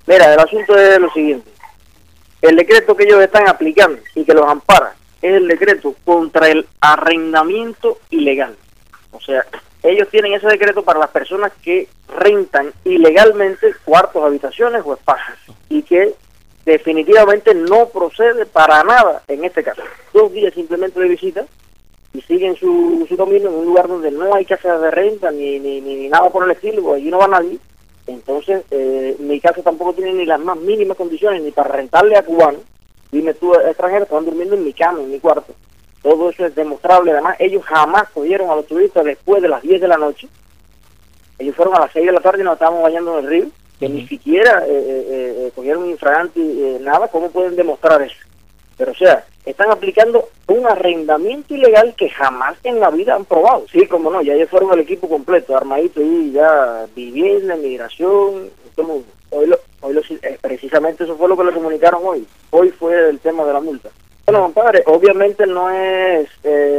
Mira, el asunto es lo siguiente. El decreto que ellos están aplicando y que los ampara es el decreto contra el arrendamiento ilegal. O sea, ellos tienen ese decreto para las personas que rentan ilegalmente cuartos, habitaciones o espacios y que definitivamente no procede para nada en este caso. 2 días simplemente de visita y siguen su dominio en un lugar donde no hay casa de renta ni nada por el estilo, porque allí no va nadie. Entonces, mi casa tampoco tiene ni las más mínimas condiciones ni para rentarle a cubanos. Dime tú, extranjeros, están durmiendo en mi cama, en mi cuarto. Todo eso es demostrable. Además, ellos jamás cogieron a los turistas después de las 10 de la noche. Ellos fueron a las 6 de la tarde y nos estábamos bañando en el río, que ni siquiera cogieron un infragante, nada. ¿Cómo pueden demostrar eso? Pero, o sea, están aplicando un arrendamiento ilegal que jamás en la vida han probado. Sí, como no, ya ellos fueron el equipo completo, armadito y ya vivienda, migración, todo. Precisamente eso fue lo que le comunicaron hoy. Hoy fue el tema de la multa. Bueno, compadre, obviamente no es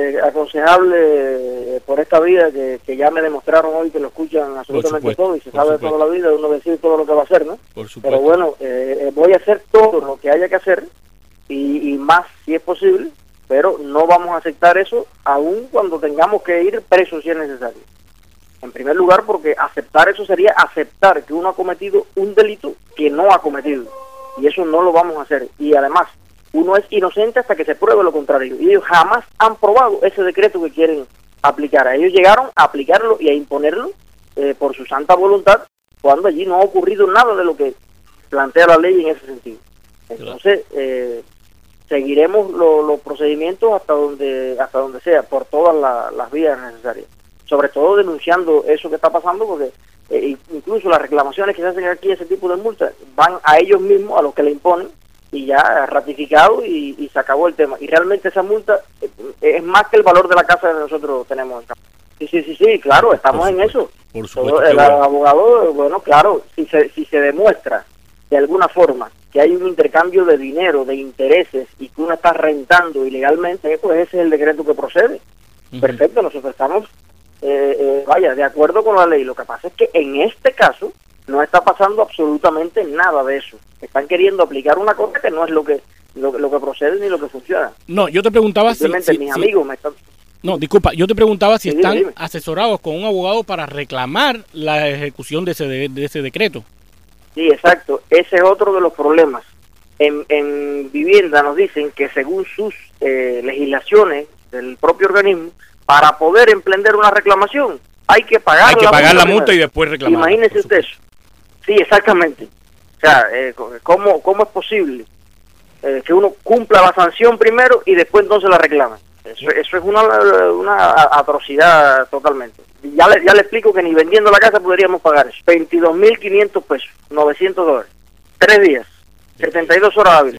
aconsejable por esta vida que ya me demostraron hoy que lo escuchan absolutamente todo y se sabe toda la vida, uno decide todo lo que va a hacer, ¿no? Por supuesto. Pero bueno, voy a hacer todo lo que haya que hacer y más si es posible, pero no vamos a aceptar eso aun cuando tengamos que ir presos si es necesario. En primer lugar, porque aceptar eso sería aceptar que uno ha cometido un delito que no ha cometido, y eso no lo vamos a hacer. Y además, uno es inocente hasta que se pruebe lo contrario, y ellos jamás han probado ese decreto que quieren aplicar. Ellos llegaron a aplicarlo y a imponerlo por su santa voluntad, cuando allí no ha ocurrido nada de lo que plantea la ley en ese sentido. Entonces, seguiremos los procedimientos hasta donde sea, por todas las vías necesarias. Sobre todo denunciando eso que está pasando, porque incluso las reclamaciones que se hacen aquí, ese tipo de multas, van a ellos mismos, a los que le imponen, y ya ratificado y se acabó el tema. Y realmente esa multa es más que el valor de la casa que nosotros tenemos. Sí, claro, estamos en eso. Por supuesto. El abogado, bueno, claro, si se demuestra de alguna forma que hay un intercambio de dinero, de intereses, y que uno está rentando ilegalmente, pues ese es el decreto que procede. Perfecto, nosotros estamos, de acuerdo con la ley. Lo que pasa es que en este caso no está pasando absolutamente nada de eso. Están queriendo aplicar una cosa que no es lo que procede ni lo que funciona. No, yo te preguntaba mis amigos me están... No, disculpa, yo te preguntaba si están dime. asesorados con un abogado para reclamar la ejecución de ese decreto. Sí, exacto. Ese es otro de los problemas. En vivienda nos dicen que según sus legislaciones del propio organismo, para poder emprender una reclamación, hay que pagar la multa y después reclamar. Imagínese usted eso. Sí, exactamente. O sea, ¿cómo es posible que uno cumpla la sanción primero y después entonces la reclame? Eso es una atrocidad totalmente. Ya le explico que ni vendiendo la casa podríamos pagar eso. 22.500 pesos, $900. 3 días, 72 horas hábiles.